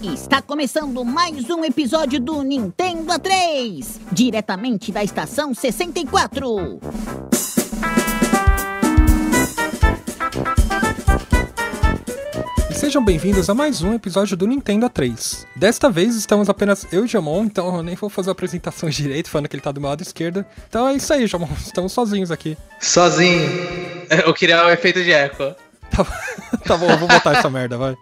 Está começando mais um episódio do Nintendo A3, diretamente da estação 64. Sejam bem-vindos a mais um episódio do Nintendo A3. Desta vez estamos apenas eu e Jamon, então eu nem vou fazer a apresentação direito, falando que ele tá do meu lado esquerdo. Então é isso aí, Jamon, estamos sozinhos aqui. Sozinho. Eu queria o efeito de eco. Tá bom, eu vou botar essa merda, vai.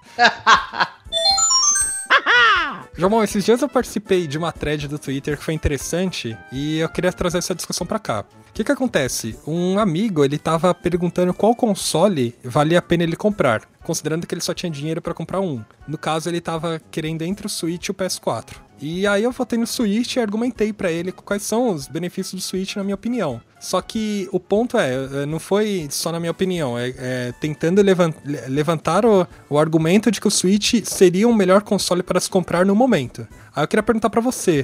Jamon, esses dias eu participei de uma thread do Twitter que foi interessante e eu queria trazer essa discussão pra cá. O que acontece? Um amigo, ele tava perguntando qual console valia a pena ele comprar, considerando que ele só tinha dinheiro pra comprar um. No caso, ele tava querendo entre o Switch e o PS4. E aí eu voltei no Switch e argumentei pra ele quais são os benefícios do Switch, na minha opinião. Só que o ponto não foi só na minha opinião, tentando levantar o argumento de que o Switch seria o melhor console para se comprar no momento. Aí eu queria perguntar pra você,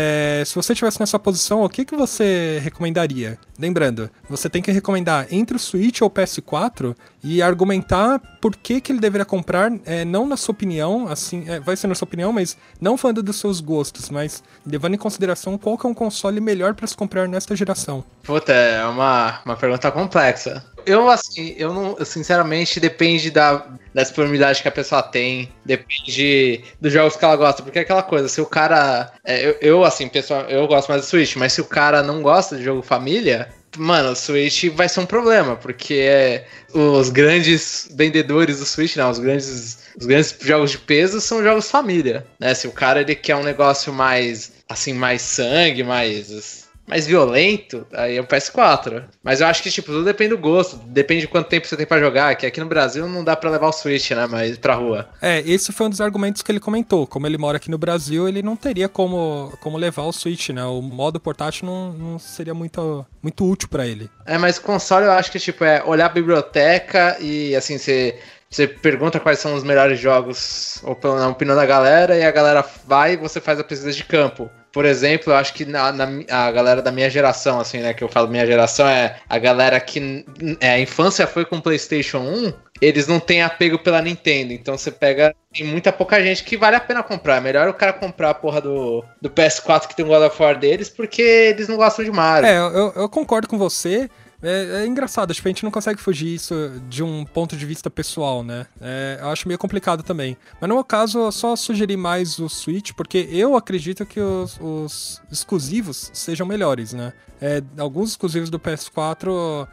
se você estivesse nessa posição, o que você recomendaria? Lembrando, você tem que recomendar entre o Switch ou o PS4 e argumentar por que ele deveria comprar, não na sua opinião, assim, vai ser na sua opinião, mas não falando dos seus gostos, mas levando em consideração qual que é um console melhor para se comprar nesta geração. Puta, é uma pergunta complexa. Eu não, sinceramente, depende da disponibilidade que a pessoa tem, depende dos jogos que ela gosta, porque é aquela coisa, se o cara, pessoal, eu gosto mais do Switch, mas se o cara não gosta de jogo família, mano, o Switch vai ser um problema, porque os grandes vendedores do Switch, os grandes jogos de peso são jogos família, né? Se o cara ele quer um negócio mais, assim, mais sangue, mais violento, aí é o PS4. Mas eu acho que, tudo depende do gosto, depende de quanto tempo você tem pra jogar, que aqui no Brasil não dá pra levar o Switch, né, mas pra rua. Esse foi um dos argumentos que ele comentou. Como ele mora aqui no Brasil, ele não teria como levar o Switch, né? O modo portátil não seria muito útil pra ele. Mas o console eu acho que, olhar a biblioteca e, assim, Você pergunta quais são os melhores jogos, ou na opinião da galera, e a galera vai e você faz a pesquisa de campo. Por exemplo, eu acho que a galera da minha geração, assim, né, que eu falo minha geração, é a galera que a infância foi com o PlayStation 1, eles não têm apego pela Nintendo, então você pega, tem muita pouca gente que vale a pena comprar. É melhor o cara comprar a porra do PS4 que tem o God of War deles, porque eles não gostam de Mario. Eu concordo com você. É engraçado, a gente não consegue fugir isso de um ponto de vista pessoal, né? Eu acho meio complicado também. Mas no meu caso, eu só sugeri mais o Switch, porque eu acredito que os exclusivos sejam melhores, né? Alguns exclusivos do PS4,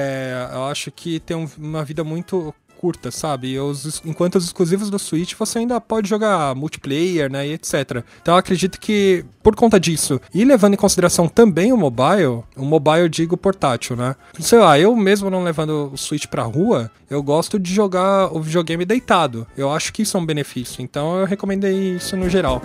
eu acho que tem uma vida muito curta, sabe? Enquanto os exclusivos do Switch você ainda pode jogar multiplayer, né, e etc. Então eu acredito que, por conta disso, e levando em consideração também o mobile eu digo portátil, né? Sei lá, eu mesmo não levando o Switch pra rua, eu gosto de jogar o videogame deitado. Eu acho que isso é um benefício, então eu recomendei isso no geral.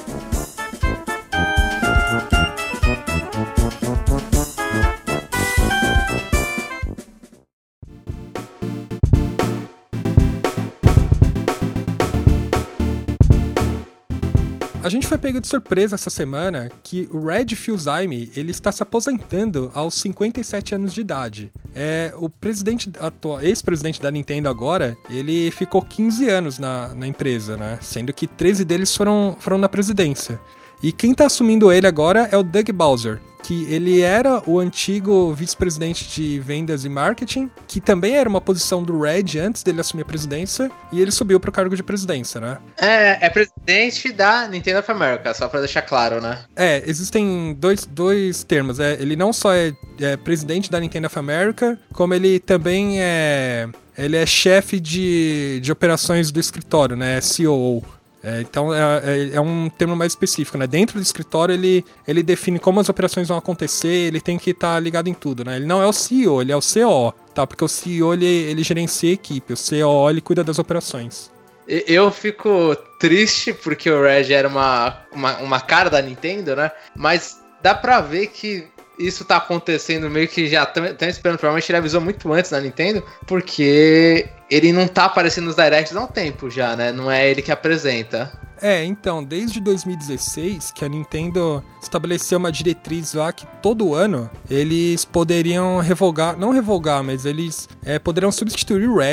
A gente foi pego de surpresa essa semana que o Red Fils-Aime, ele está se aposentando aos 57 anos de idade. O ex-presidente da Nintendo agora, ele ficou 15 anos na empresa, né? Sendo que 13 deles foram na presidência. E quem tá assumindo ele agora é o Doug Bowser, que ele era o antigo vice-presidente de vendas e marketing, que também era uma posição do Red antes dele assumir a presidência, e ele subiu pro cargo de presidência, né? É presidente da Nintendo of America, só pra deixar claro, né? Existem dois termos. Ele não só é presidente da Nintendo of America, como ele também ele é chefe de operações do escritório, né? COO. Então é um termo mais específico, né? Dentro do escritório ele define como as operações vão acontecer, ele tem que estar ligado em tudo, né? Ele não é o CEO, ele é o COO, tá? Porque o CEO ele gerencia a equipe, o COO ele cuida das operações. Eu fico triste porque o Reg era uma cara da Nintendo, né? Mas dá pra ver que isso tá acontecendo meio que já estão esperando. Provavelmente ele avisou muito antes da Nintendo, porque ele não tá aparecendo nos directs há um tempo já, né? Não é ele que apresenta. Então, desde 2016 que a Nintendo estabeleceu uma diretriz lá que todo ano eles poderiam revogar, não revogar, mas eles poderiam substituir o Red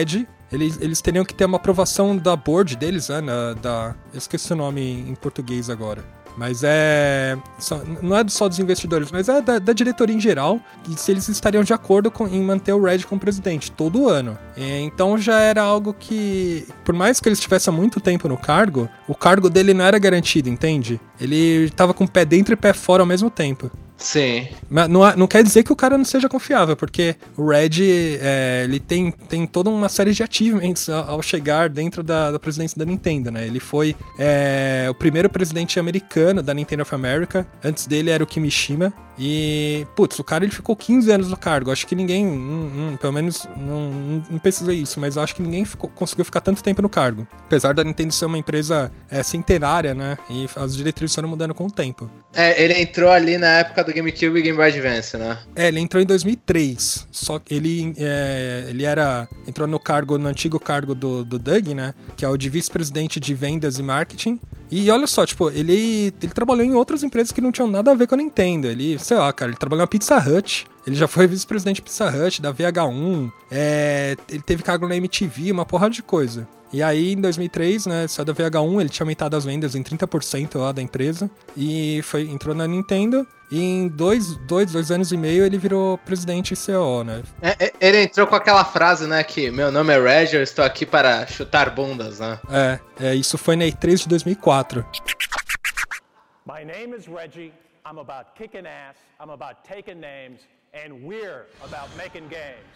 eles teriam que ter uma aprovação da board deles, né? Eu esqueci o nome em português agora. Mas não é só dos investidores, mas é da diretoria em geral, e se eles estariam de acordo em manter o Red como presidente todo ano. Então já era algo que, por mais que ele estivesse há muito tempo no cargo, o cargo dele não era garantido, entende? Ele estava com o pé dentro e pé fora ao mesmo tempo. Sim. Mas não quer dizer que o cara não seja confiável, porque o Red, ele tem toda uma série de achievements ao chegar dentro da presidência da Nintendo, né? Ele foi o primeiro presidente americano da Nintendo of America. Antes dele era o Kimishima. E, putz, o cara ele ficou 15 anos no cargo. Acho que ninguém, pelo menos não pesquisei isso, mas eu acho que ninguém conseguiu ficar tanto tempo no cargo. Apesar da Nintendo ser uma empresa centenária, né? E as diretrizes foram mudando com o tempo. Ele entrou ali na época do GameCube e Game Boy Advance, né? Ele entrou em 2003. Só que ele entrou no antigo cargo do Doug, né? Que é o de vice-presidente de vendas e marketing. E olha só, tipo, ele trabalhou em outras empresas que não tinham nada a ver com a Nintendo. Ele, sei lá, cara, ele trabalhou na Pizza Hut. Ele já foi vice-presidente de Pizza Hut, da VH1. Ele teve cargo na MTV, uma porrada de coisa. E aí, em 2003, né, saiu da VH1, ele tinha aumentado as vendas em 30% lá da empresa. E entrou na Nintendo. E em dois anos e meio, ele virou presidente e CEO, né? Ele entrou com aquela frase, né, que meu nome é Reg, eu estou aqui para chutar bundas, né? Isso foi na E3 de 2004. My name is Reggie, I'm about kicking ass, I'm about taking names, and we're about making games.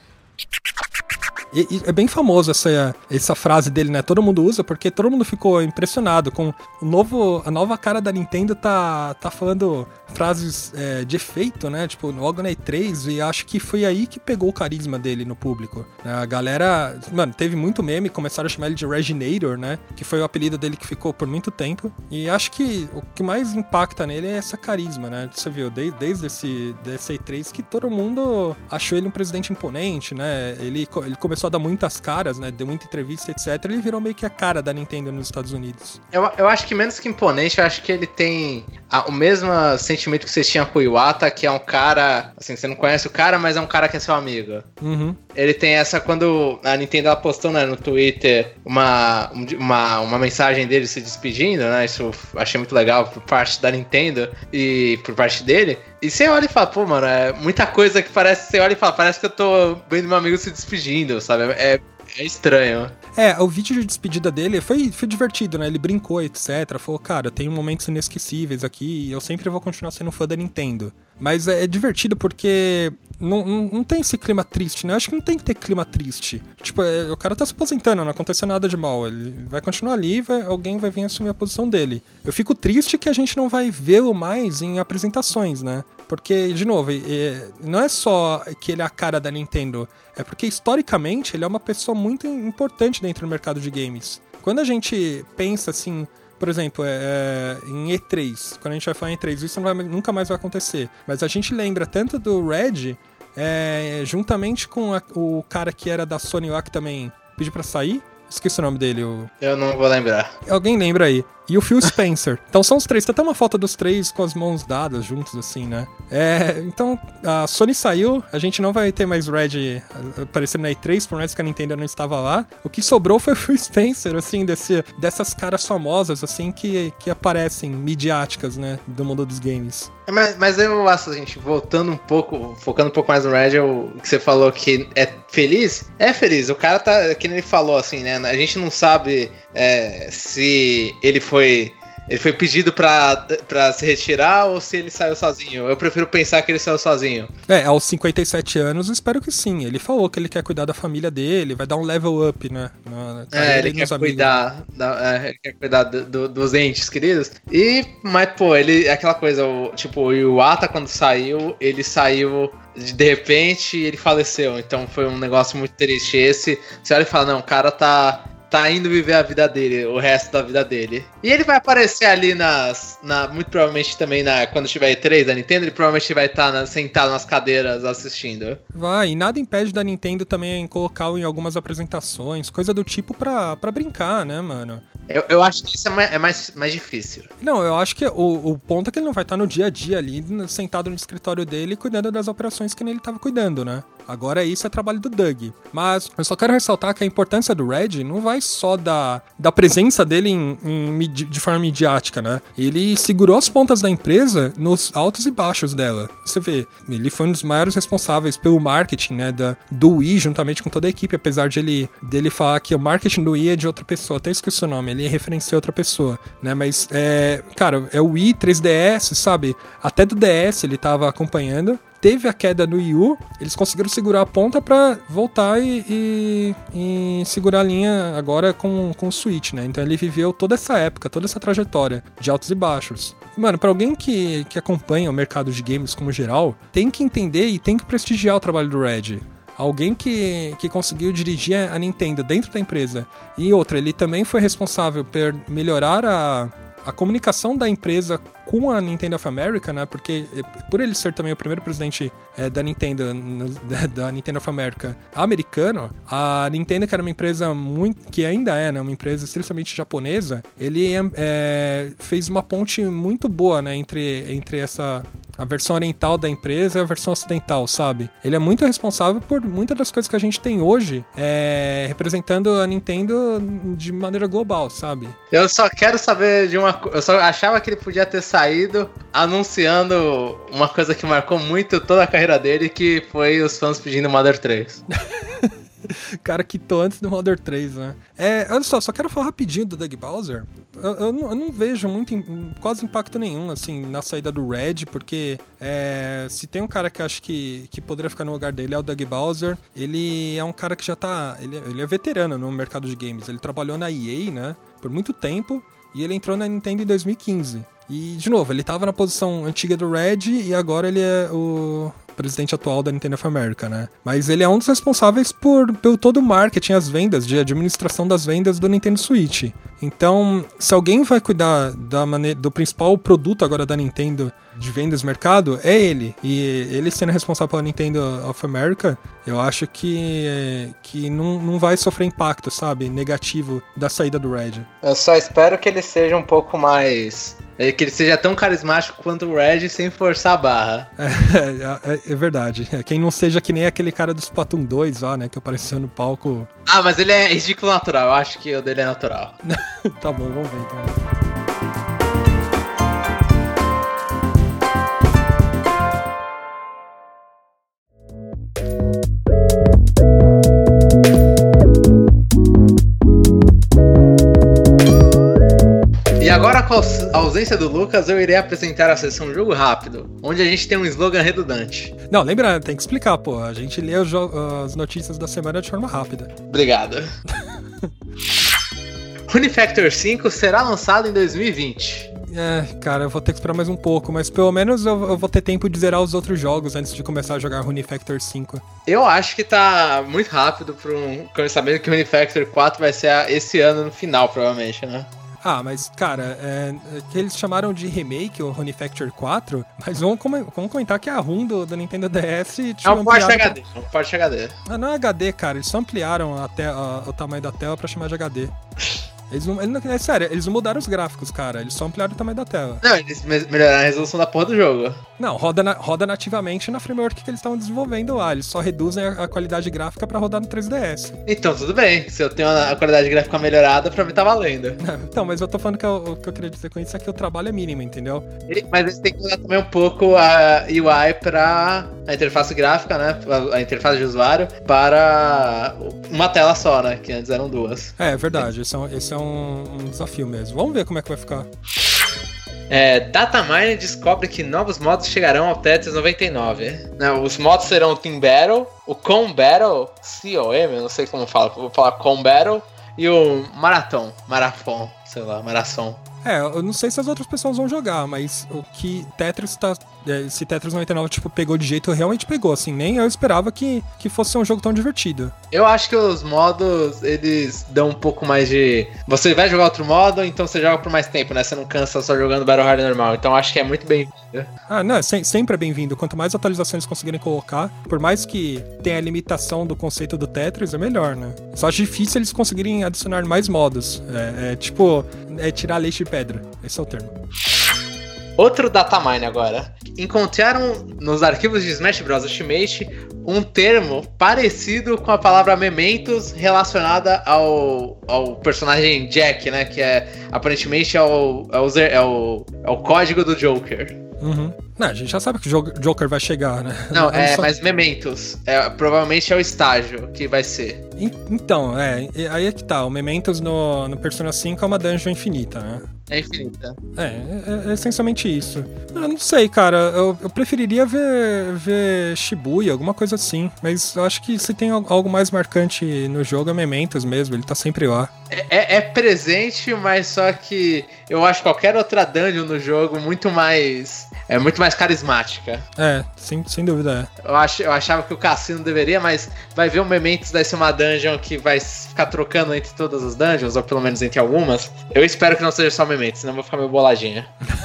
E é bem famoso essa frase dele, né? Todo mundo usa porque todo mundo ficou impressionado com a nova cara da Nintendo tá falando frases de efeito, né? Tipo, logo na E3, e acho que foi aí que pegou o carisma dele no público. A galera, mano, teve muito meme, começaram a chamar ele de Reginator, né? Que foi o apelido dele que ficou por muito tempo. E acho que o que mais impacta nele é essa carisma, né? Você viu, desde desse E3 que todo mundo achou ele um presidente imponente, né? Ele começou a dar muitas caras, né? Deu muita entrevista, etc. Ele virou meio que a cara da Nintendo nos Estados Unidos. Eu acho que menos que imponente, eu acho que ele tem o mesmo sentimento que vocês tinham com o Iwata, que é um cara, assim, você não conhece o cara, mas é um cara que é seu amigo. Uhum. Ele tem essa, quando a Nintendo ela postou, né, no Twitter uma mensagem dele se despedindo, né? Isso eu achei muito legal por parte da Nintendo e por parte dele. E você olha e fala, pô, mano, é muita coisa que você olha e fala, parece que eu tô vendo meu amigo se despedindo, sabe? É estranho. O vídeo de despedida dele foi divertido, né? Ele brincou, etc. Falou, cara, eu tenho momentos inesquecíveis aqui e eu sempre vou continuar sendo fã da Nintendo. Mas é divertido porque não tem esse clima triste, né? Eu acho que não tem que ter clima triste. Tipo, o cara tá se aposentando, não aconteceu nada de mal. Ele vai continuar ali e alguém vai vir assumir a posição dele. Eu fico triste que a gente não vai vê-lo mais em apresentações, né? Porque, de novo, não é só que ele é a cara da Nintendo, é porque, historicamente, ele é uma pessoa muito importante dentro do mercado de games. Quando a gente pensa, assim, por exemplo, em E3, quando a gente vai falar em E3, isso nunca mais vai acontecer. Mas a gente lembra tanto do Red, juntamente com o cara que era da Sony lá, que também pediu pra sair. Esqueci o nome dele. Eu não vou lembrar. Alguém lembra aí. E o Phil Spencer. Então são os três. Tem até uma foto dos três com as mãos dadas juntos, assim, né? Então, a Sony saiu. A gente não vai ter mais Red aparecendo na E3, por mais que a Nintendo não estava lá. O que sobrou foi o Phil Spencer, assim, dessas caras famosas, assim, que aparecem, midiáticas, né? Do mundo dos games. Mas eu acho, gente, voltando um pouco, focando um pouco mais no Red, o que você falou que é feliz? É feliz. O cara tá, que ele falou, assim, né? A gente não sabe se ele foi pedido pra se retirar ou se ele saiu sozinho. Eu prefiro pensar que ele saiu sozinho. Aos 57 anos, espero que sim. Ele falou que ele quer cuidar da família dele, vai dar um level up, né? Ele quer cuidar, dos entes queridos. Mas, pô, ele, aquela coisa, o Iwata, quando saiu, ele saiu de repente e ele faleceu. Então foi um negócio muito triste. Você olha e fala, não, o cara tá indo viver a vida dele, o resto da vida dele. E ele vai aparecer ali muito provavelmente também quando tiver E3 da Nintendo, ele provavelmente vai estar sentado nas cadeiras assistindo. Vai, e nada impede da Nintendo também colocar em algumas apresentações, coisa do tipo pra brincar, né, mano? Eu acho que isso é mais difícil. Não, eu acho que o ponto é que ele não vai estar no dia a dia ali, sentado no escritório dele, cuidando das operações que ele tava cuidando, né? Agora isso é trabalho do Doug. Mas eu só quero ressaltar que a importância do Red não vai só da presença dele de forma midiática, né? Ele segurou as pontas da empresa nos altos e baixos dela. Você vê, ele foi um dos maiores responsáveis pelo marketing, né, do Wii, juntamente com toda a equipe, apesar dele falar que o marketing do Wii é de outra pessoa, até esqueci o nome, ele referencia outra pessoa, né? Mas, cara, é o Wii, 3DS, sabe? Até do DS ele tava acompanhando. Teve a queda no Wii U, eles conseguiram segurar a ponta pra voltar e segurar a linha agora com o Switch, né? Então ele viveu toda essa época, toda essa trajetória de altos e baixos. Mano, pra alguém que acompanha o mercado de games como geral, tem que entender e tem que prestigiar o trabalho do Red. Alguém que conseguiu dirigir a Nintendo dentro da empresa. E outra, ele também foi responsável por melhorar a comunicação da empresa com a Nintendo of America, né? Porque por ele ser também o primeiro presidente da Nintendo of America americano, a Nintendo, que era uma empresa que ainda é, né, uma empresa estritamente japonesa, ele fez uma ponte muito boa, né, entre a versão oriental da empresa e a versão ocidental, sabe? Ele é muito responsável por muitas das coisas que a gente tem hoje, representando a Nintendo de maneira global, sabe? Eu só quero saber de uma coisa. Eu só achava que ele podia ter saído anunciando uma coisa que marcou muito toda a carreira dele, que foi os fãs pedindo Mother 3. Cara, quitou antes do Mother 3, né? Olha só quero falar rapidinho do Doug Bowser. Eu não vejo quase impacto nenhum, assim, na saída do Red, porque se tem um cara que acho que poderia ficar no lugar dele é o Doug Bowser. Ele é um cara que já tá... Ele é veterano no mercado de games. Ele trabalhou na EA, né, por muito tempo, e ele entrou na Nintendo em 2015. E, de novo, ele tava na posição antiga do Red e agora ele é o presidente atual da Nintendo of America, né? Mas ele é um dos responsáveis pelo todo o marketing, as vendas, de administração das vendas do Nintendo Switch. Então, se alguém vai cuidar do principal produto agora da Nintendo de vendas no mercado, é ele. E ele sendo responsável pela Nintendo of America, eu acho que não vai sofrer impacto, sabe, negativo da saída do Red. Eu só espero que ele seja um pouco mais... que ele seja tão carismático quanto o Red sem forçar a barra. É verdade. Quem não seja que nem aquele cara do Splatoon 2 lá, né, que apareceu no palco. Ah, mas ele é ridículo natural. Eu acho que o dele é natural. Tá bom, vamos ver então. E agora, com a ausência do Lucas, eu irei apresentar a sessão Jogo Rápido, onde a gente tem um slogan redundante. Não, lembra, tem que explicar, pô. A gente lê as notícias da semana de forma rápida. Obrigado. Rune Factor 5 será lançado em 2020. Cara, eu vou ter que esperar mais um pouco, mas pelo menos eu vou ter tempo de zerar os outros jogos antes de começar a jogar Rune Factor 5. Eu acho que tá muito rápido sabendo que o Rune Factor 4 vai ser esse ano no final, provavelmente, né? Ah, mas, cara, que eles chamaram de remake o Rune Factor 4, mas vamos comentar que a ROM do Nintendo DS... É um port HD, é um port HD. Ah, não é HD, cara, eles só ampliaram o tamanho da tela pra chamar de HD. É sério, eles não mudaram os gráficos, cara. Eles só ampliaram o tamanho da tela. Não, eles melhoraram a resolução da porra do jogo. Não, roda nativamente na framework que eles estavam desenvolvendo lá. Eles só reduzem a qualidade gráfica pra rodar no 3DS. Então, tudo bem. Se eu tenho a qualidade gráfica melhorada, pra mim tá valendo. Então, mas eu tô falando que o que eu queria dizer com isso é que o trabalho é mínimo, entendeu? Mas eles têm que mudar também um pouco a UI pra a interface gráfica, né? A interface de usuário, para uma tela só, né? Que antes eram duas. É verdade. Esse é um desafio mesmo. Vamos ver como é que vai ficar. Datamine descobre que novos modos chegarão ao Tetris 99. Não, os modos serão o Team Battle, o Com Battle, COM, eu não sei como fala, vou falar Com Battle, e o Marathon, sei lá, Marathon. Eu não sei se as outras pessoas vão jogar, mas o que Tetris esse Tetris 99, tipo, pegou de jeito, realmente pegou, assim, nem eu esperava que fosse um jogo tão divertido. Eu acho que os modos, eles dão um pouco mais de... Você vai jogar outro modo, então você joga por mais tempo, né? Você não cansa só jogando Battle Hard normal, então acho que é muito bem-vindo. Não, sempre é bem-vindo. Quanto mais atualizações conseguirem colocar, por mais que tenha a limitação do conceito do Tetris, é melhor, né? Só acho difícil eles conseguirem adicionar mais modos. Tirar leite de pedra. Esse é o termo. Outro datamine agora. Encontraram nos arquivos de Smash Bros. Ultimate um termo parecido com a palavra Mementos relacionada ao personagem Jack, né? Que aparentemente é o código do Joker. Uhum. Não, a gente já sabe que o Joker vai chegar, né? Não, mas Mementos. Provavelmente é o estágio que vai ser. Então, aí é que tá. O Mementos no Persona 5 é uma dungeon infinita, né? É infinita. É essencialmente isso. Eu não sei, cara. Eu preferiria ver Shibuya, alguma coisa assim. Mas eu acho que se tem algo mais marcante no jogo é Mementos mesmo. Ele tá sempre lá. É presente, mas só que eu acho qualquer outra dungeon no jogo muito mais carismática. Sem dúvida Eu achava que o Cassino deveria, mas vai ver o Mementos vai ser uma dungeon que vai ficar trocando entre todas as dungeons, ou pelo menos entre algumas. Eu espero que não seja só Mementos, senão eu vou ficar meio boladinha.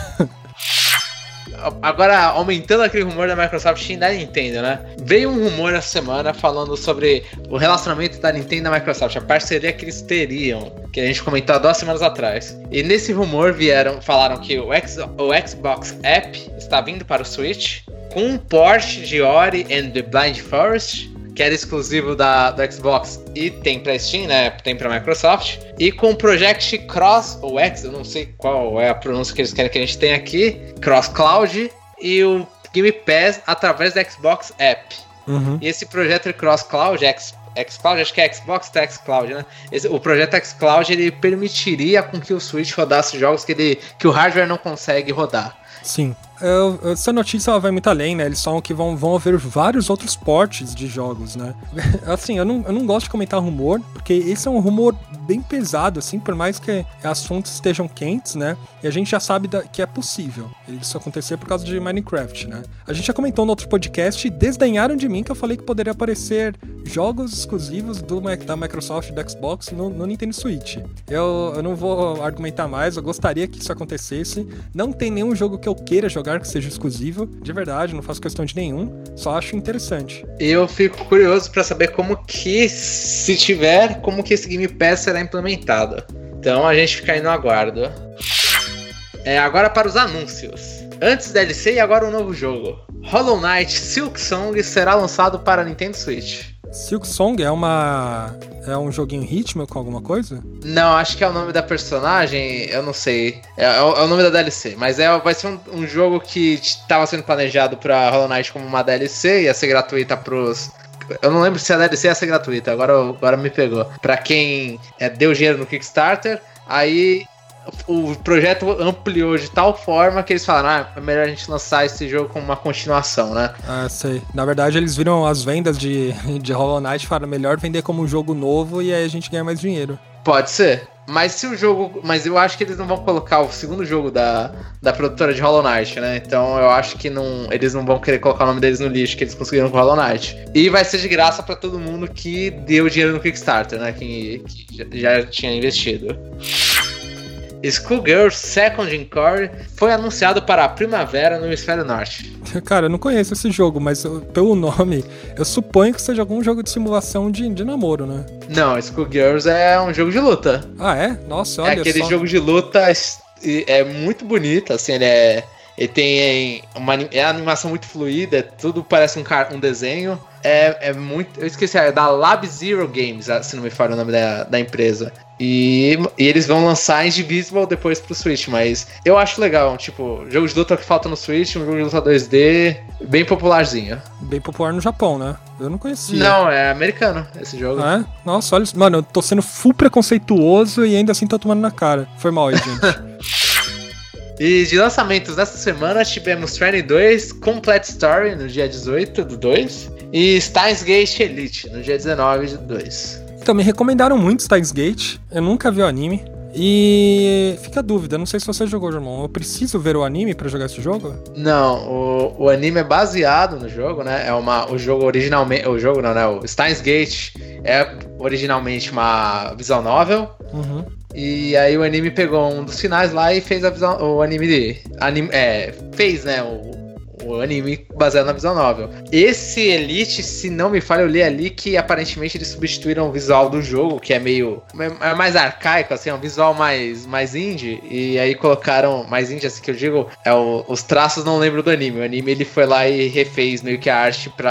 Agora, aumentando aquele rumor da Microsoft e da Nintendo, né? Veio um rumor essa semana falando sobre o relacionamento da Nintendo e da Microsoft, a parceria que eles teriam, que a gente comentou há 2 semanas atrás. E nesse rumor falaram que o Xbox App está vindo para o Switch, com um port de Ori and the Blind Forest, que era exclusivo do Xbox e tem pra Steam, né? Tem pra Microsoft. E com o Project Cross, ou X, eu não sei qual é a pronúncia que eles querem que a gente tenha aqui, Cross Cloud, e o Game Pass através da Xbox App. Uhum. E esse projeto Cross Cloud, xCloud, acho que é Xbox xCloud, né? O projeto xCloud, ele permitiria com que o Switch rodasse jogos que o hardware não consegue rodar. Sim. Essa notícia ela vai muito além, né? Eles falam que vão haver vários outros portes de jogos, né? Assim, eu não gosto de comentar rumor, porque esse é um rumor bem pesado, assim, por mais que as fontes estejam quentes, né? E a gente já sabe que é possível isso acontecer por causa de Minecraft, né? A gente já comentou no outro podcast e desdenharam de mim que eu falei que poderia aparecer jogos exclusivos da Microsoft e do Xbox no Nintendo Switch. Eu não vou argumentar mais, eu gostaria que isso acontecesse. Não tem nenhum jogo que eu queira jogar que seja exclusivo, de verdade, não faço questão de nenhum, só acho interessante. Eu fico curioso pra saber como que, se tiver, como que esse Game Pass será implementado. Então a gente fica aí no aguardo. Agora para os anúncios. Antes DLC e agora um novo jogo. Hollow Knight Silksong será lançado para Nintendo Switch. Silksong é um joguinho ritmo com alguma coisa? Não, acho que é o nome da personagem, eu não sei. É o nome da DLC, mas vai ser um jogo que estava sendo planejado pra Hollow Knight como uma DLC, ia ser gratuita pros... Eu não lembro se a DLC ia ser gratuita, agora me pegou. Pra quem deu dinheiro no Kickstarter, aí... O projeto ampliou de tal forma que eles falaram, é melhor a gente lançar esse jogo como uma continuação, né? Sei. Na verdade, eles viram as vendas de Hollow Knight e falaram, melhor vender como um jogo novo e aí a gente ganha mais dinheiro. Pode ser. Mas mas eu acho que eles não vão colocar o segundo jogo da produtora de Hollow Knight, né? Então eu acho que eles não vão querer colocar o nome deles no lixo que eles conseguiram com Hollow Knight. E vai ser de graça pra todo mundo que deu dinheiro no Kickstarter, né? Que já tinha investido. Skullgirls Second Encore foi anunciado para a primavera no Hemisfério Norte. Cara, eu não conheço esse jogo, mas pelo nome, eu suponho que seja algum jogo de simulação de namoro, né? Não, Skullgirls é um jogo de luta. Ah, é? Nossa, olha só. É aquele jogo de luta, é muito bonito, assim, ele tem uma animação muito fluida, tudo parece um desenho. É muito... Eu esqueci, é da Lab Zero Games, se não me falha o nome da empresa. E eles vão lançar Indivisible depois pro Switch, mas eu acho legal, tipo, jogo de luta que falta no Switch, um jogo de luta 2D, bem popularzinho. Bem popular no Japão, né? Eu não conhecia. Não, é americano esse jogo. Ah, é? Nossa, olha isso. Mano, eu tô sendo full preconceituoso e ainda assim tô tomando na cara. Foi mal aí, gente. E de lançamentos nessa semana tivemos Training 2 Complete Story no dia 18 do 2 e Steins Gate Elite no dia 19 do 2. Então, me recomendaram muito Steins Gate, eu nunca vi o anime. E fica a dúvida, não sei se você jogou, João. Eu preciso ver o anime pra jogar esse jogo? Não, o anime é baseado no jogo, né? O jogo originalmente. O jogo não, né? O Steins Gate é originalmente uma visual novel. Uhum. E aí o anime pegou um dos finais lá e fez o anime fez, né? O anime baseado na visual novel. Esse Elite, se não me falha, eu li ali que aparentemente eles substituíram o visual do jogo, que é mais arcaico, assim, é um visual mais indie, e aí colocaram, mais indie, assim que eu digo, os traços não lembro do anime. O anime ele foi lá e refez meio que a arte pra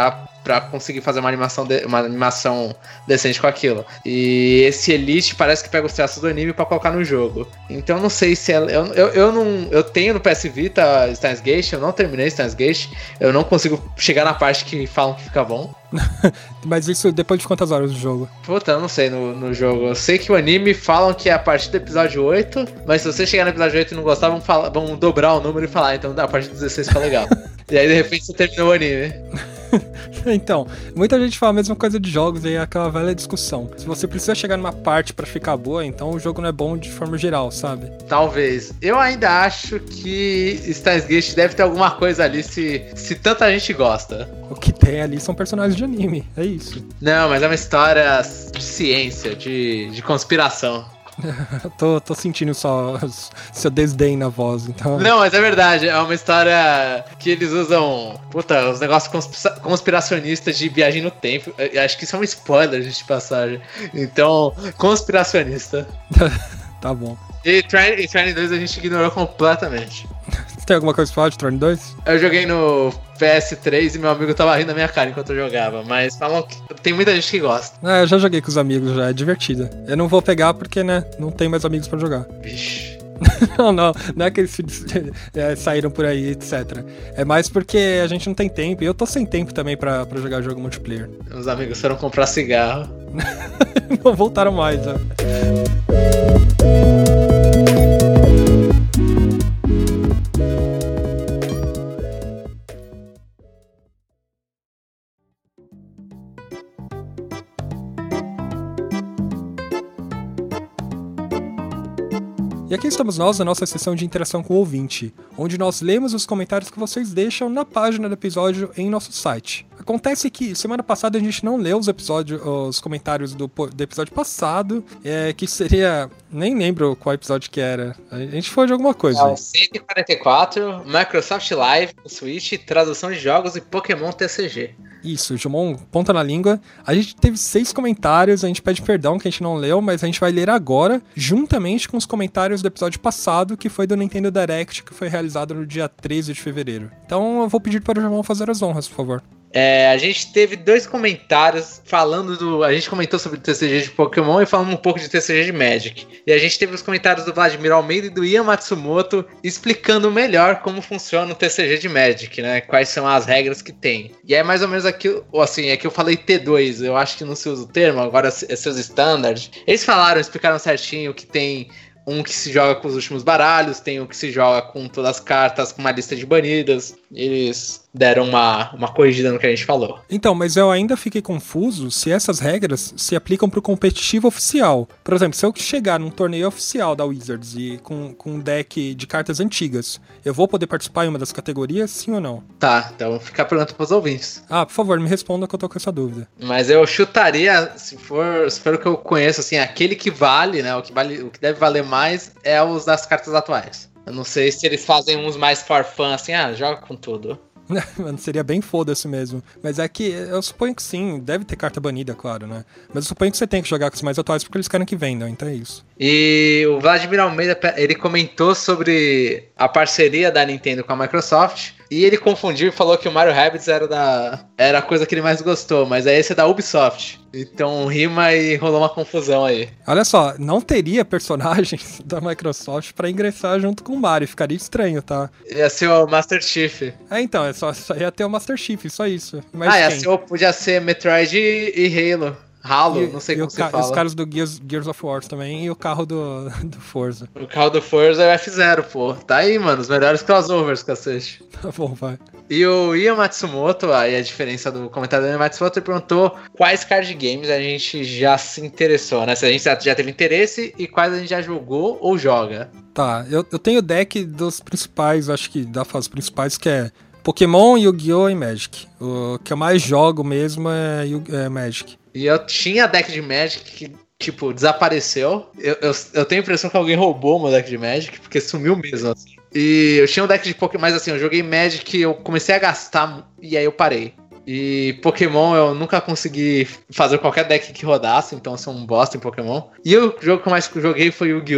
pra conseguir fazer uma animação decente com aquilo. E esse Elite parece que pega os traços do anime pra colocar no jogo. Então não sei se eu tenho no PS Vita Steins Gate, eu não terminei Steins Gate, eu não consigo chegar na parte que falam que fica bom. Mas isso depois de quantas horas do jogo? Puta, eu não sei no jogo. Eu sei que o anime falam que é a partir do episódio 8, mas se você chegar no episódio 8 e não gostar, vão dobrar o número e falar, então a partir do 16 fica legal. E aí de repente você terminou o anime. Então, muita gente fala a mesma coisa de jogos, e é aquela velha discussão. Se você precisa chegar numa parte pra ficar boa, então o jogo não é bom de forma geral, sabe? Talvez. Eu ainda acho que Steins Gate deve ter alguma coisa ali se tanta gente gosta. O que tem ali são personagens de anime, é isso. Não, mas é uma história de ciência, de conspiração. tô sentindo só seu desdém na voz, então... Não, mas é verdade, é uma história que eles usam, os negócios conspiracionistas de viagem no tempo. Eu acho que isso é um spoiler, gente, de passagem. Então, conspiracionista. Tá bom. E Trine 2 a gente ignorou completamente. Tem alguma coisa pra falar de Trine 2? Eu joguei no PS3 e meu amigo tava rindo da minha cara enquanto eu jogava, mas falam que tem muita gente que gosta. Eu já joguei com os amigos, já é divertido. Eu não vou pegar porque, né, não tem mais amigos pra jogar. Vixe. não é que eles saíram por aí, etc. É mais porque a gente não tem tempo, e eu tô sem tempo também pra jogar jogo multiplayer. Os amigos foram comprar cigarro. Não voltaram mais, né? E aqui estamos nós na nossa sessão de interação com o ouvinte, onde nós lemos os comentários que vocês deixam na página do episódio em nosso site. Acontece que semana passada a gente não leu os comentários do episódio passado, que seria... Nem lembro qual episódio que era. A gente foi de alguma coisa. 144, Microsoft Live, Switch, tradução de jogos e Pokémon TCG. Isso, Jumon, ponta na língua. A gente teve 6 comentários, a gente pede perdão que a gente não leu, mas a gente vai ler agora, juntamente com os comentários do episódio passado, que foi do Nintendo Direct, que foi realizado no dia 13 de fevereiro. Então eu vou pedir para o Jumon fazer as honras, por favor. A gente teve 2 comentários falando a gente comentou sobre o TCG de Pokémon e falando um pouco de TCG de Magic. E a gente teve os comentários do Vladimir Almeida e do Ian Matsumoto explicando melhor como funciona o TCG de Magic, né? Quais são as regras que tem. E é mais ou menos aquilo, assim, é que eu falei T2, eu acho que não se usa o termo, agora é seus standards. Eles explicaram certinho que tem um que se joga com os últimos baralhos, tem um que se joga com todas as cartas, com uma lista de banidas. Eles deram uma corrigida no que a gente falou. Então, mas eu ainda fiquei confuso se essas regras se aplicam pro competitivo oficial. Por exemplo, se eu chegar num torneio oficial da Wizards e com um deck de cartas antigas, eu vou poder participar em uma das categorias, sim ou não? Tá, então fica a pergunta pros ouvintes. Por favor, me responda que eu tô com essa dúvida. Mas eu chutaria, se for o que eu conheço, assim, aquele que vale, né, o que deve valer mais é os das cartas atuais. Eu não sei se eles fazem uns mais for fun, assim, joga com tudo. Mano, seria bem foda-se mesmo. Mas é que eu suponho que sim, deve ter carta banida, claro, né? Mas eu suponho que você tem que jogar com os mais atuais porque eles querem que vendam, então é isso. E o Vladimir Almeida, ele comentou sobre a parceria da Nintendo com a Microsoft. E ele confundiu e falou que o Mario Rabbids era a coisa que ele mais gostou, mas esse é da Ubisoft. Então rima e rolou uma confusão aí. Olha só, não teria personagens da Microsoft pra ingressar junto com o Mario, ficaria estranho, tá? Ia ser o Master Chief. Então, só ia ter o Master Chief, só isso. Mas podia ser Metroid e Halo, não sei como se fala. Os caras do Gears of War também e o carro do Forza. O carro do Forza é o F0, pô. Tá aí, mano, os melhores crossovers, cacete. Tá bom, vai. E o Ian Matsumoto, aí a diferença do comentário do Ian Matsumoto, ele perguntou quais card games a gente já se interessou, né? Se a gente já teve interesse e quais a gente já jogou ou joga. Tá, eu tenho o deck dos principais, acho que da fase principais, que é Pokémon, Yu-Gi-Oh! E Magic. O que eu mais jogo mesmo é Magic. E eu tinha deck de Magic que, tipo, desapareceu. Eu tenho a impressão que alguém roubou o meu deck de Magic, porque sumiu mesmo, assim. E eu tinha um deck de Pokémon, mas assim, eu joguei Magic, eu comecei a gastar e aí eu parei. E Pokémon eu nunca consegui fazer qualquer deck que rodasse, então eu sou um bosta em Pokémon. E o jogo que eu mais joguei foi Yu-Gi-Oh!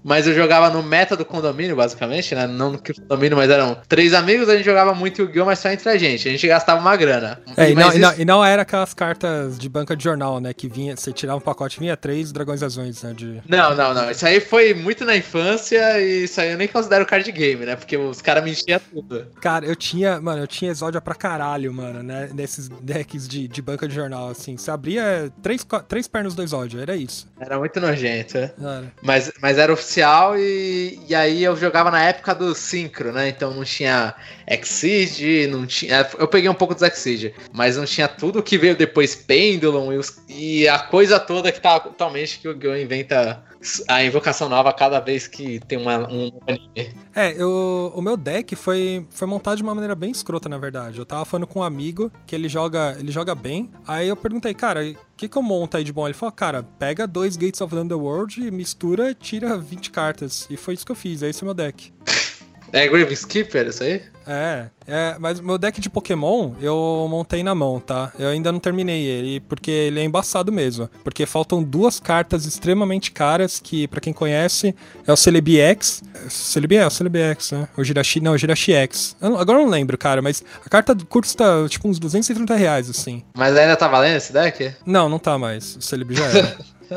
mas eu jogava no meta do condomínio, basicamente, né? Não no condomínio, mas eram 3 amigos, a gente jogava muito Yu-Gi-Oh!, mas só entre a gente gastava uma grana. E não era aquelas cartas de banca de jornal, né? Que vinha, você tirava um pacote, vinha 3 dragões azuis, né? Não. Isso aí foi muito na infância e isso aí eu nem considero card game, né? Porque os caras me enchiam tudo. Cara, eu tinha Exódia pra caralho, mano, né? Nesses decks de banca de jornal, assim. Você abria 3 pernas do Exódia, era isso. Era muito nojento, né? Mas era oficial e aí eu jogava na época do Synchro, né? Então não tinha Exceed, não tinha... Eu peguei um pouco dos Exceed, mas não tinha tudo que veio depois, Pendulum e a coisa toda que tá atualmente que o Yu-Gi-Oh! Inventa a invocação nova a cada vez que tem um anime. O meu deck foi montado de uma maneira bem escrota, na verdade. Eu tava falando com um amigo que ele joga bem. Aí eu perguntei, cara, o que eu monto aí de bom? Ele falou, cara, pega 2 Gates of the Underworld, mistura e tira 20 cartas. E foi isso que eu fiz, esse é o meu deck. É Grave Skipper, isso aí? Mas meu deck de Pokémon eu montei na mão, tá? Eu ainda não terminei ele, porque ele é embaçado mesmo. Porque faltam 2 cartas extremamente caras, que pra quem conhece é o Celebi X. O Celebi X, né? O Jirachi X. Agora eu não lembro, cara, mas a carta custa tipo uns R$230, assim. Mas ainda tá valendo esse deck? Não tá mais. O Celebi já era.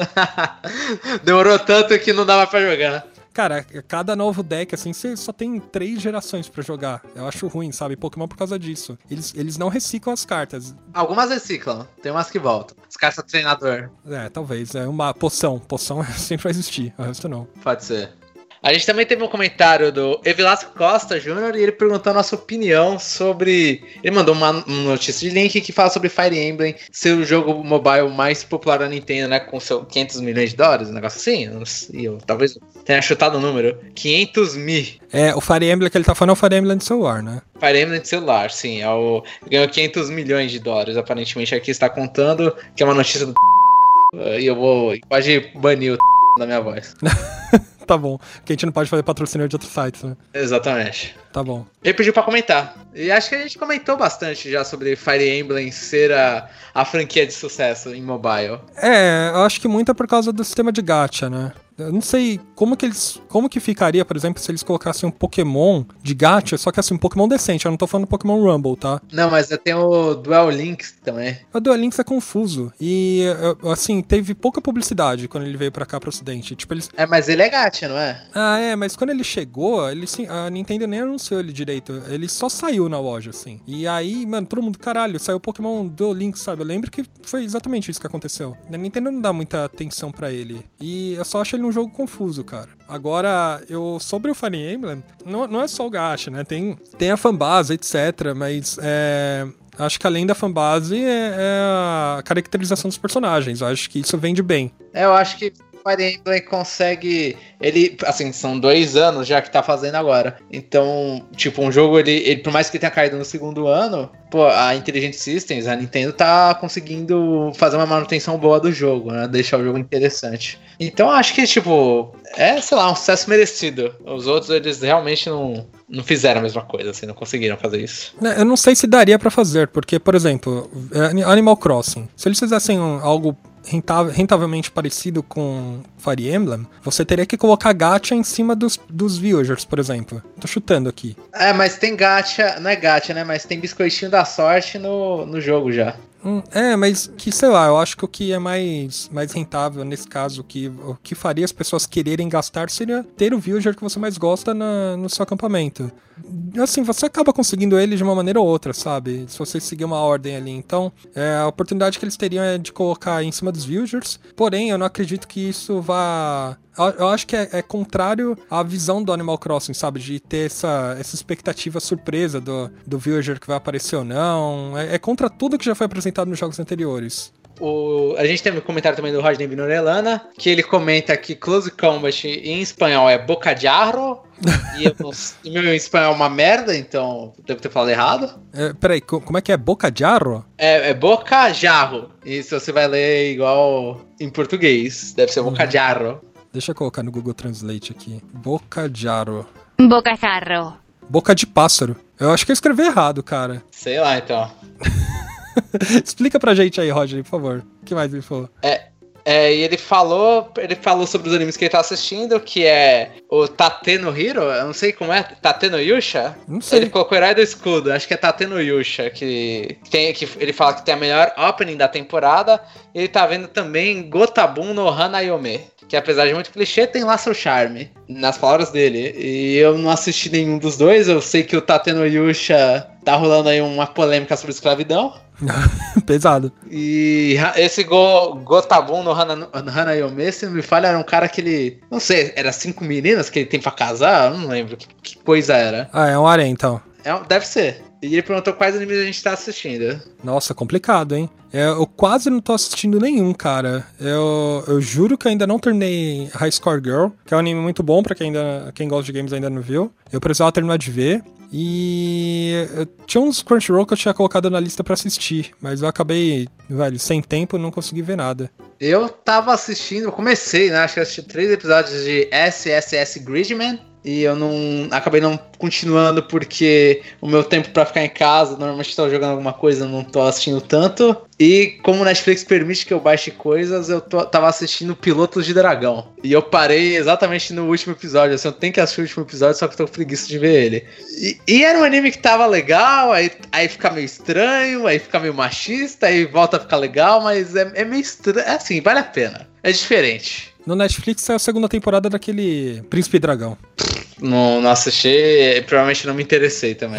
Demorou tanto que não dava pra jogar. Cara, cada novo deck, assim, você só tem 3 gerações pra jogar. Eu acho ruim, sabe? Pokémon por causa disso. Eles não reciclam as cartas. Algumas reciclam, tem umas que voltam. As cartas do treinador. Talvez. É uma poção. Poção sempre vai existir, o resto não. Pode ser. A gente também teve um comentário do Evilasco Costa Jr. e ele perguntou a nossa opinião sobre... Ele mandou uma notícia de link que fala sobre Fire Emblem ser o jogo mobile mais popular da Nintendo, né? Com seus $500 milhões, um negócio assim. Talvez tenha chutado o número. 500 mil. O Fire Emblem que ele tá falando é o Fire Emblem de celular, né? Fire Emblem de celular, sim. Ganhou $500 milhões, aparentemente. Aqui está contando que é uma notícia do... E eu pode banir o da minha voz. Tá bom, porque a gente não pode fazer patrocínio de outros sites, né? Exatamente. Tá bom. Ele pediu pra comentar. E acho que a gente comentou bastante já sobre Fire Emblem ser a franquia de sucesso em mobile. Eu acho que muito é por causa do sistema de gacha, né? Eu não sei como que ficaria, por exemplo, se eles colocassem um Pokémon de gacha, só que assim, um Pokémon decente. Eu não tô falando do Pokémon Rumble, tá? Não, mas tem o Duel Links também. O Duel Links é confuso. E, assim, teve pouca publicidade quando ele veio pra cá, pro ocidente. Tipo, eles... mas ele é gacha, não é? Mas quando ele chegou, a Nintendo nem anunciou ele direito. Ele só saiu na loja, assim. E aí, mano, todo mundo, caralho, saiu o Pokémon Duel Links, sabe? Eu lembro que foi exatamente isso que aconteceu. A Nintendo não dá muita atenção pra ele. E eu só acho ele um jogo confuso, cara. Agora, sobre o Fire Emblem, não é só o gacha, né? Tem a fanbase, etc, mas acho que além da fanbase é a caracterização dos personagens. Eu acho que isso vende bem. Eu acho que Fire Emblem consegue... Ele, assim, são 2 anos já que tá fazendo agora. Então, tipo, um jogo, ele por mais que tenha caído no segundo ano, a Intelligent Systems, a Nintendo tá conseguindo fazer uma manutenção boa do jogo, né? Deixar o jogo interessante. Então, acho que, tipo, sei lá, um sucesso merecido. Os outros, eles realmente não fizeram a mesma coisa, assim, não conseguiram fazer isso. Eu não sei se daria pra fazer, porque, por exemplo, Animal Crossing, se eles fizessem algo rentavelmente parecido com Fire Emblem, você teria que colocar gacha em cima dos villagers, por exemplo. Tô chutando aqui. Mas tem gacha, não é gacha, né? Mas tem biscoitinho da sorte no jogo já. Mas que, sei lá, eu acho que o que é mais rentável nesse caso, o que faria as pessoas quererem gastar seria ter o villager que você mais gosta no seu acampamento. Assim, você acaba conseguindo ele de uma maneira ou outra, sabe? Se você seguir uma ordem ali. Então, a oportunidade que eles teriam é de colocar em cima dos villagers. Porém, eu não acredito que isso vá... Eu acho que é contrário à visão do Animal Crossing, sabe? De ter essa expectativa surpresa do villager que vai aparecer ou não. É contra tudo que já foi apresentado nos jogos anteriores. A gente tem um comentário também do Rodney Vinorelana, que ele comenta que Close Combat em espanhol é Bocajarro, e meu espanhol é uma merda, então devo ter falado errado. Peraí, como é que é? Bocajarro? É Bocajarro, e se você vai ler igual em português, deve ser Bocajarro. Deixa eu colocar no Google Translate aqui. Bocajarro. Bocajarro. Boca de pássaro. Eu acho que eu escrevi errado, cara. Sei lá, então. Explica pra gente aí, Roger, por favor. O que mais ele falou? E ele falou sobre os animes que ele tá assistindo, que é o Tate no Hiro, eu não sei como é, Tate no Yusha? Não sei. Ele colocou o Herói do Escudo, acho que é Tate no Yusha, que ele fala que tem a melhor opening da temporada. Ele tá vendo também Gotabun no Hanayome, que apesar de muito clichê, tem lá seu charme, nas palavras dele. E eu não assisti nenhum dos dois, eu sei que o Tate no Yusha tá rolando aí uma polêmica sobre escravidão. Pesado. E esse Gotabun no Hanayome, se não me falha, era um cara que ele... Não sei, era 5 meninas que ele tem pra casar? Eu não lembro que coisa era. Ah, é um harém, então. Deve ser. E ele perguntou quais animes a gente tá assistindo. Nossa, complicado, hein? Eu quase não tô assistindo nenhum, cara. Eu juro que ainda não terminei High Score Girl, que é um anime muito bom pra quem gosta de games ainda não viu. Eu precisava terminar de ver. E eu tinha uns Crunchyroll que eu tinha colocado na lista pra assistir, mas eu acabei, velho, sem tempo, não consegui ver nada. Eu tava assistindo, eu comecei, né? Acho que eu assisti 3 episódios de SSS Gridman. E eu acabei não continuando porque o meu tempo pra ficar em casa, normalmente tô jogando alguma coisa, não tô assistindo tanto. E como o Netflix permite que eu baixe coisas, eu tava assistindo Pilotos de Dragão. E eu parei exatamente no último episódio, assim, eu tenho que assistir o último episódio, só que eu tô com preguiça de ver ele. E era um anime que tava legal, aí fica meio estranho, aí fica meio machista, aí volta a ficar legal, mas é meio estranho, assim, vale a pena. É diferente. No Netflix é a segunda temporada daquele Príncipe Dragão. Não assisti, provavelmente não me interessei também.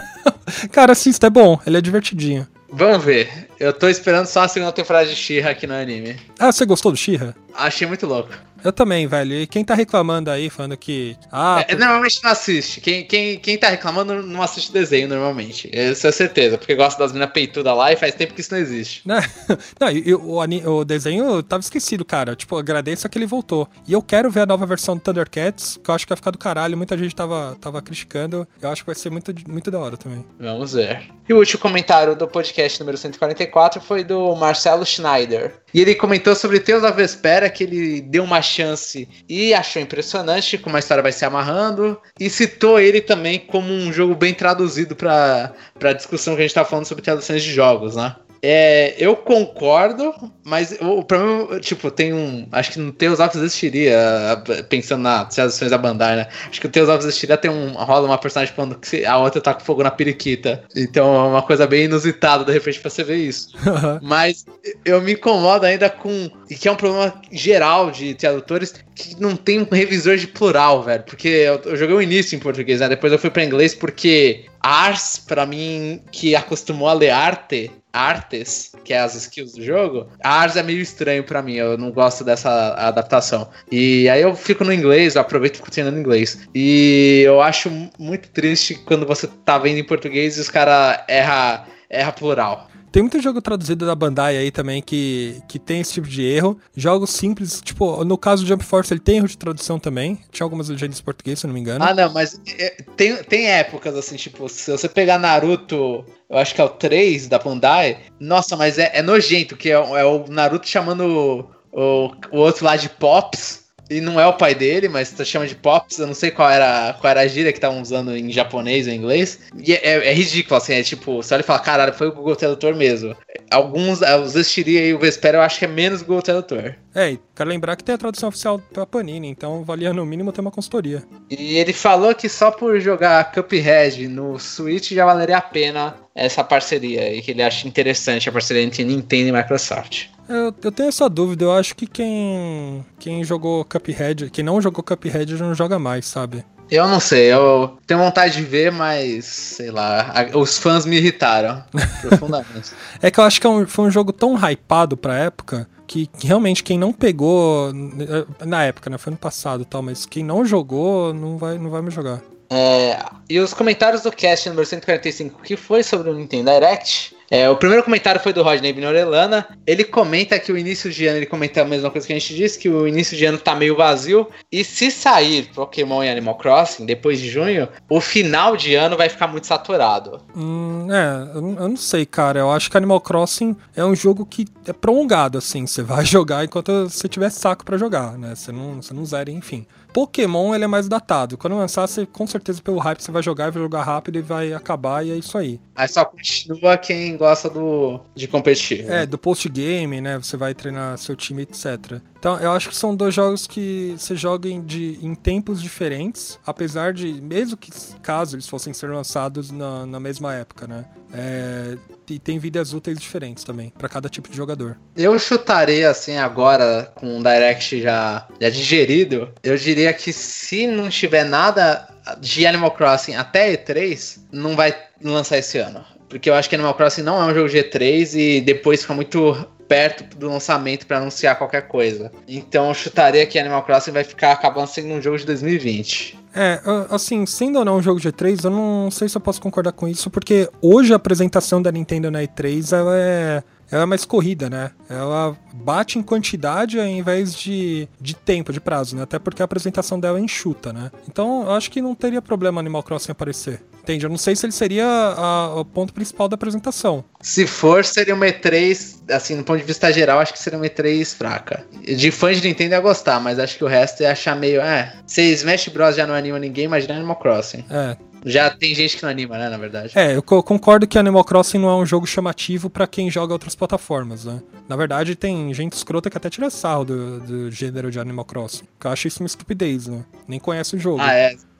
Cara, assista, é bom, ele é divertidinho. Vamos ver. Eu tô esperando só a segunda temporada de She-Ra aqui no anime. Ah, você gostou do She-Ra? Achei muito louco. Eu também, velho. E quem tá reclamando aí, falando que... Normalmente não assiste. Quem tá reclamando não assiste desenho, normalmente. Isso é certeza, porque gosta das minas peitudas lá e faz tempo que isso não existe. Não, e o desenho tava esquecido, cara. Tipo, agradeço que ele voltou. E eu quero ver a nova versão do Thundercats, que eu acho que vai ficar do caralho. Muita gente tava criticando. Eu acho que vai ser muito, muito da hora também. Vamos ver. E o último comentário do podcast número 144 foi do Marcelo Schneider. E ele comentou sobre Tales of Vesperia, que ele deu uma chance e achou impressionante como a história vai se amarrando. E citou ele também como um jogo bem traduzido pra discussão que a gente tá falando sobre traduções de jogos, né? Eu concordo, mas o problema, tipo, acho que no Tales of existiria, pensando nas traduções da Bandai, né? Acho que o Tales of existiria rola uma personagem falando que a outra tá com fogo na periquita. Então é uma coisa bem inusitada, de repente, pra você ver isso. Mas eu me incomodo ainda e que é um problema geral de tradutores, que não tem um revisor de plural, velho. Porque eu joguei o início em português, né? Depois eu fui pra inglês porque Ars, pra mim, que acostumou a ler artes, que é as skills do jogo, a Ars é meio estranho pra mim, eu não gosto dessa adaptação. E aí eu fico no inglês, eu aproveito e fico treinando inglês. E eu acho muito triste quando você tá vendo em português e os caras erra plural. Tem muito jogo traduzido da Bandai aí também que tem esse tipo de erro. Jogos simples, tipo, no caso do Jump Force ele tem erro de tradução também. Tinha algumas legendas em português, se eu não me engano. Ah, não, mas tem épocas assim, tipo, se você pegar Naruto, eu acho que é o 3 da Bandai, nossa, mas é nojento, que é o Naruto chamando o outro lá de Pops. E não é o pai dele, mas chama de Pops. Eu não sei qual era a gíria que estavam usando em japonês ou em inglês. E é ridículo, assim. É tipo, você olha e fala, caralho, foi o Google Tradutor mesmo. Alguns, os Estiria e o Vesperia, eu acho que é menos Google Tradutor. E quero lembrar que tem a tradução oficial pela Panini, então valia no mínimo ter uma consultoria. E ele falou que só por jogar Cuphead no Switch já valeria a pena essa parceria. E que ele acha interessante a parceria entre Nintendo e Microsoft. Eu tenho essa dúvida, eu acho que quem jogou Cuphead, quem não jogou Cuphead não joga mais, sabe? Eu não sei, eu tenho vontade de ver, mas, sei lá, os fãs me irritaram profundamente. É que eu acho que foi um jogo tão hypado pra época, que realmente quem não pegou, na época, né, foi no passado e tal, mas quem não jogou não vai me jogar. E os comentários do cast número 145, que foi sobre o Nintendo Direct... o primeiro comentário foi do Rodney Vinorelana. Ele comenta que o início de ano, ele comenta a mesma coisa que a gente disse, que o início de ano tá meio vazio. E se sair Pokémon e Animal Crossing depois de junho, o final de ano vai ficar muito saturado. Eu não sei, cara. Eu acho que Animal Crossing é um jogo que é prolongado, assim. Você vai jogar enquanto você tiver saco pra jogar, né? Você não zera, enfim. Pokémon, ele é mais datado. Quando lançar, você, com certeza, pelo hype, você vai jogar rápido e vai acabar, e é isso aí. Aí só continua quem gosta de competitivo. Do post-game, né? Você vai treinar seu time, etc. Então, eu acho que são 2 jogos que você joga em tempos diferentes, apesar de, mesmo que caso eles fossem ser lançados na mesma época, né? E tem vidas úteis diferentes também, pra cada tipo de jogador. Eu chutaria, assim, agora, com o Direct já digerido, eu diria que se não tiver nada de Animal Crossing até E3, não vai lançar esse ano. Porque eu acho que Animal Crossing não é um jogo de E3 e depois fica muito perto do lançamento para anunciar qualquer coisa. Então eu chutaria que Animal Crossing vai ficar acabando sendo um jogo de 2020. Assim, sendo ou não um jogo de E3, eu não sei se eu posso concordar com isso, porque hoje a apresentação da Nintendo na E3, ela é mais corrida, né? Ela bate em quantidade ao invés de tempo, de prazo, né? Até porque a apresentação dela é enxuta, né? Então, eu acho que não teria problema Animal Crossing aparecer. Entende? Eu não sei se ele seria o ponto principal da apresentação. Se for, seria uma E3, assim, no ponto de vista geral, acho que seria uma E3 fraca. De fãs de Nintendo ia gostar, mas acho que o resto ia achar meio... se Smash Bros já não anima ninguém, imagina Animal Crossing. Já tem gente que não anima, né, na verdade. Eu concordo que Animal Crossing não é um jogo chamativo pra quem joga outras plataformas, né? Na verdade, tem gente escrota que até tira sarro do gênero de Animal Crossing. Que eu acho isso uma estupidez, né? Nem conhece o jogo.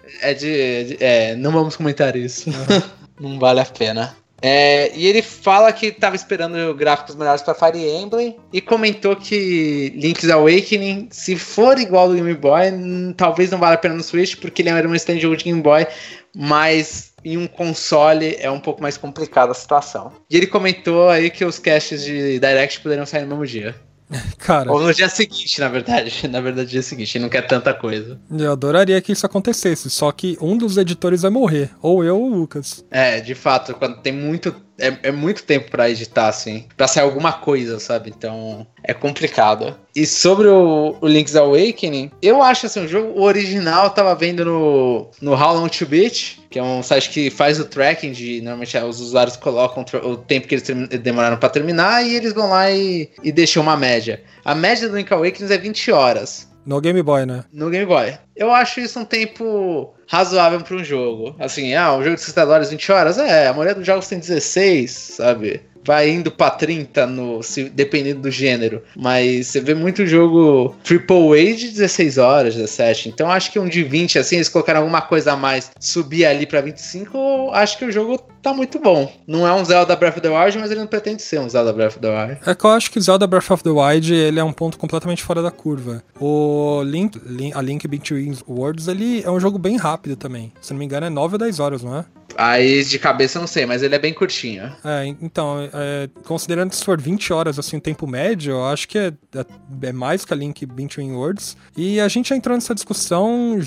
Não vamos comentar isso. Não vale a pena. E ele fala que tava esperando gráficos melhores para Fire Emblem e comentou que Link's Awakening, se for igual ao do Game Boy, talvez não valha a pena no Switch, porque ele era um stand jogo de Game Boy, mas em um console é um pouco mais complicada a situação. E ele comentou aí que os casts de Direct poderiam sair no mesmo dia. Cara, ou no dia seguinte, na verdade. Na verdade, dia seguinte, ele não quer tanta coisa. Eu adoraria que isso acontecesse, só que um dos editores vai morrer, ou eu ou o Lucas. De fato, quando tem muito... É muito tempo pra editar, assim, pra sair alguma coisa, sabe? Então, é complicado. E sobre o Link's Awakening, eu acho, assim, o jogo original eu tava vendo no How Long to Beat, que é um site que faz o tracking de... Normalmente, os usuários colocam o tempo que eles demoraram pra terminar e eles vão lá e deixam uma média. A média do Link's Awakening é 20 horas. No Game Boy, né? No Game Boy. Eu acho isso um tempo razoável para um jogo. Assim, um jogo de 60 dólares, 20 horas? A maioria dos jogos tem 16, sabe? Vai indo pra 30, dependendo do gênero. Mas você vê muito jogo AAA de 16 horas, 17. Então acho que um de 20, assim, eles colocaram alguma coisa a mais, subir ali pra 25, acho que o jogo tá muito bom. Não é um Zelda Breath of the Wild, mas ele não pretende ser um Zelda Breath of the Wild. É que eu acho que Zelda Breath of the Wild, ele é um ponto completamente fora da curva. O A Link Between Worlds, ele é um jogo bem rápido também. Se não me engano, é 9 ou 10 horas, não é? Aí de cabeça eu não sei, mas ele é bem curtinho. Então, considerando que se for 20 horas, assim, o tempo médio, eu acho que é mais que a Link Between Worlds. E a gente já entrou nessa discussão,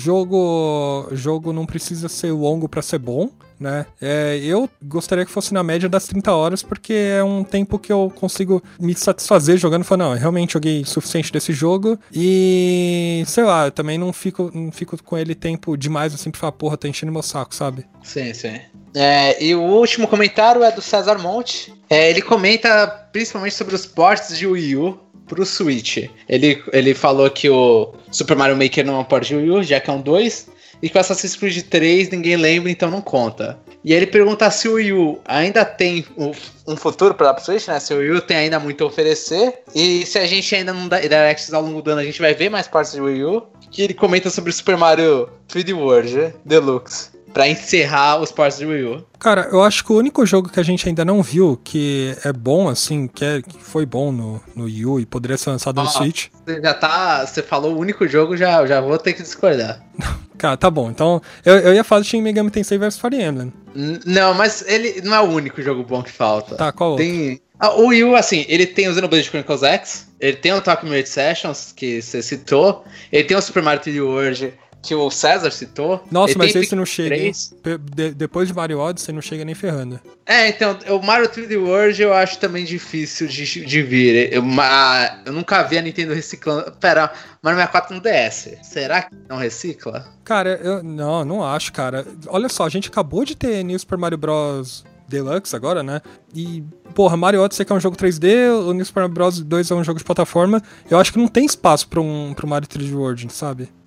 jogo não precisa ser longo pra ser bom, né? Eu gostaria que fosse na média das 30 horas, porque é um tempo que eu consigo me satisfazer jogando e falar, não, eu realmente joguei suficiente desse jogo e, sei lá, eu também não fico com ele tempo demais assim pra falar, porra, tá enchendo meu saco, sabe? Sim. E o último comentário é do César Monte. Ele comenta principalmente sobre os ports de Wii U pro Switch. Ele falou que o Super Mario Maker não é um port de Wii U, já que é um 2, e que o Assassin's Creed 3 ninguém lembra, então não conta. E aí ele pergunta se o Wii U ainda tem um futuro para o Switch, né? Se o Wii U tem ainda muito a oferecer, e se a gente ainda não dá Directs ao longo do ano, a gente vai ver mais partes de Wii U. Que ele comenta sobre o Super Mario 3D World Deluxe, pra encerrar os ports de Wii U. Cara, eu acho que o único jogo que a gente ainda não viu, que é bom, assim, que foi bom no Wii U e poderia ser lançado no Switch. Você falou o único jogo, já vou ter que discordar. Cara, tá bom. Então, eu ia falar de Shin Megami Tensei vs Fire Emblem. Não, mas ele não é o único jogo bom que falta. Tá, qual outro? O Wii U, assim, ele tem o Xenoblade Chronicles X, ele tem o Tokyo Mirage Sessions, que você citou, ele tem o Super Mario 3D World, que o César citou. Nossa, mas esse não chega, hein? Depois de Mario Odyssey, não chega nem ferrando. Então, o Mario 3D World eu acho também difícil de vir. Eu nunca vi a Nintendo reciclando. Pera, Mario 64 no DS. Será que não recicla? Cara, eu não acho, cara. Olha só, a gente acabou de ter New Super Mario Bros. Deluxe agora, né? E, porra, Mario Odyssey que é um jogo 3D, o New Super Mario Bros. 2 é um jogo de plataforma. Eu acho que não tem espaço pro Mario 3D World, sabe?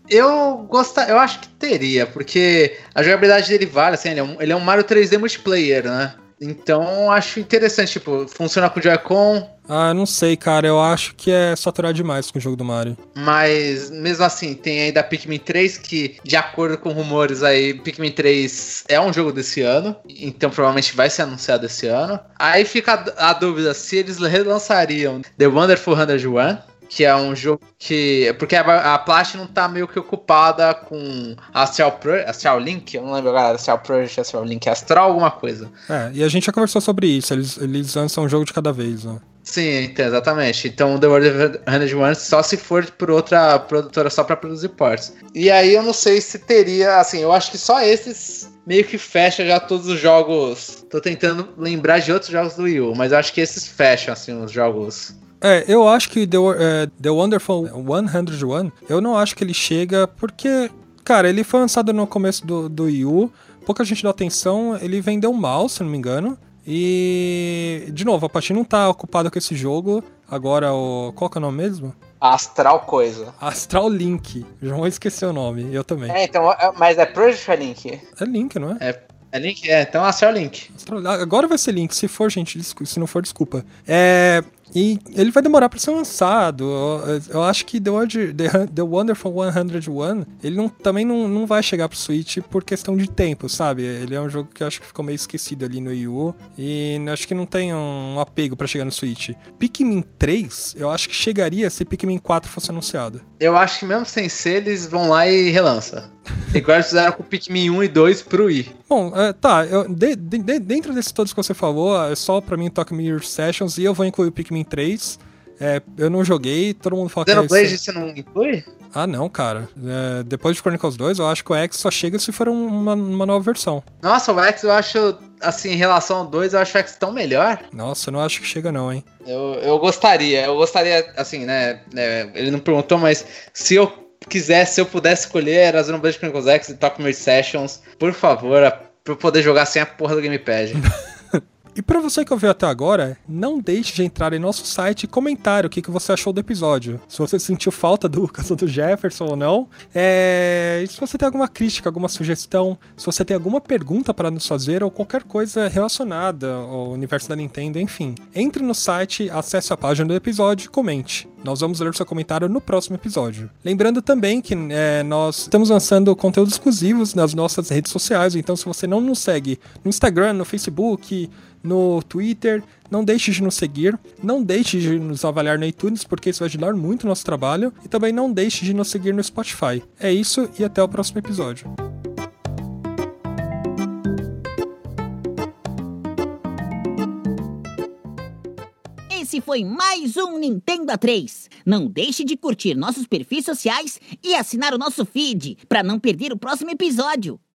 Eu acho que teria, porque a jogabilidade dele vale, assim, ele é um Mario 3D multiplayer, né? Então acho interessante, tipo, funciona com o Joy-Con. Ah, não sei, cara, eu acho que é saturar demais com o jogo do Mario. Mas, mesmo assim, tem ainda Pikmin 3, que, de acordo com rumores aí, Pikmin 3 é um jogo desse ano, então provavelmente vai ser anunciado esse ano. Aí fica a dúvida se eles relançariam The Wonderful 101, que é um jogo que... Porque a Platinum tá meio que ocupada com Astral Link, eu não lembro agora, Astral Project, Astral Link, Astral alguma coisa. E a gente já conversou sobre isso, eles lançam um jogo de cada vez, né? Sim, então, exatamente. Então, The World of 101 só se for por outra produtora só pra produzir ports. E aí eu não sei se teria, assim, eu acho que só esses meio que fecha já todos os jogos. Tô tentando lembrar de outros jogos do Wii U, mas eu acho que esses fecham, assim, os jogos. Eu acho que The Wonderful 101, eu não acho que ele chega porque, cara, ele foi lançado no começo do Wii U, pouca gente deu atenção, ele vendeu mal, se não me engano. E, de novo, a Platinum não tá ocupada com esse jogo. Agora, qual que é o nome mesmo? Astral coisa. Astral Link. João esqueceu o nome, eu também. Então, mas é Project ou é Link? É Link, não é? É Link? Então Astral Link. Agora vai ser Link, se for, gente, se não for, desculpa. E ele vai demorar pra ser lançado. Eu acho que The Wonderful 101, ele também não vai chegar pro Switch por questão de tempo, sabe? Ele é um jogo que eu acho que ficou meio esquecido ali no Wii U. E acho que não tem um apego pra chegar no Switch. Pikmin 3, eu acho que chegaria se Pikmin 4 fosse anunciado. Eu acho que mesmo sem ser, eles vão lá e relançam. Igual eles fizeram com o Pikmin 1 e 2 pro Wii. Bom, dentro desses todos que você falou, é só pra mim Tokyo Mirror Sessions e eu vou incluir o Pikmin 3. Eu não joguei, todo mundo fala Xenoblade você não inclui? Ah, não, cara. Depois de Chronicles 2, eu acho que o X só chega se for uma nova versão. Nossa, o X eu acho, assim, em relação ao 2, eu acho o X tão melhor. Nossa, eu não acho que chega não, hein. Eu gostaria, assim, né, ele não perguntou, mas se eu pudesse escolher, era Xenoblade Chronicles X e Tokyo Mirror Sessions, por favor, pra eu poder jogar sem a porra do gamepad. E pra você que ouviu até agora, não deixe de entrar em nosso site e comentar o que você achou do episódio. Se você sentiu falta do caso do Jefferson ou não. E se você tem alguma crítica, alguma sugestão, se você tem alguma pergunta para nos fazer ou qualquer coisa relacionada ao universo da Nintendo, enfim. Entre no site, acesse a página do episódio e comente. Nós vamos ler seu comentário no próximo episódio. Lembrando também que nós estamos lançando conteúdos exclusivos nas nossas redes sociais, então se você não nos segue no Instagram, no Facebook, no Twitter, não deixe de nos seguir, não deixe de nos avaliar no iTunes, porque isso vai ajudar muito o nosso trabalho, e também não deixe de nos seguir no Spotify. É isso e até o próximo episódio. Esse foi mais um Nintendo A3. Não deixe de curtir nossos perfis sociais e assinar o nosso feed para não perder o próximo episódio.